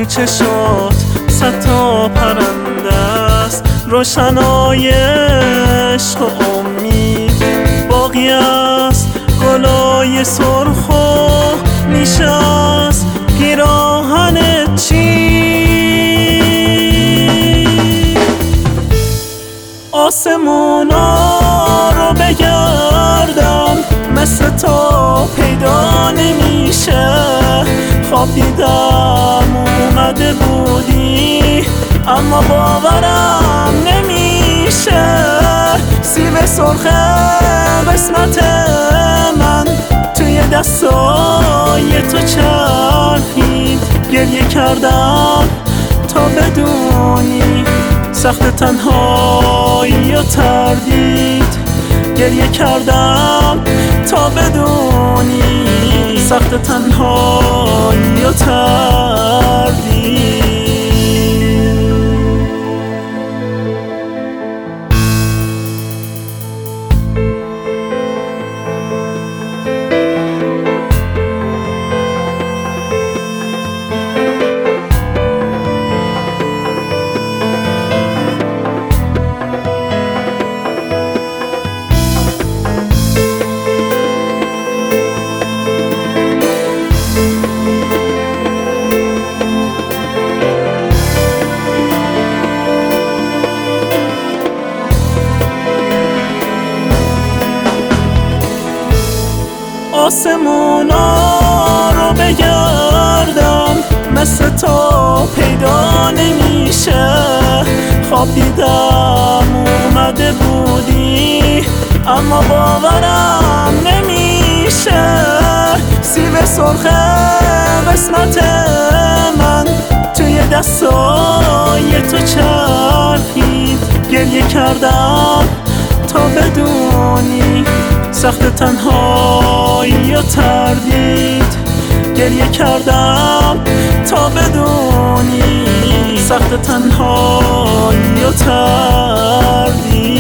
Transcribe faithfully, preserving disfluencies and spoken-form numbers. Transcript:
چشات صد تا پرنده است، روشنای عشق و امید باقی است. گلای سرخ و نشست پیراهن چی، آسمونا رو بگردم مثل تو پیدا نمیشه. خواب دیدم اومده بودی اما باورم نمیشه. سیب سرخ قسمت من توی دستای تو چرخید. گریه کردم تا بدونی سخت تنهایی و تردید. گریه کردم تا بدونی سخت تنهایی و تردید. آسمونا رو بگردم مثل تو پیدا نمیشه. خواب دیدم اومده بودی اما باورم نمیشه. سیب سرخ قسمت من توی دستای تو چرخید. گریه کردم تا بدونی سخت تنهایی و تردید. گریه کردم تا بدونی سخت تنهایی و تردید.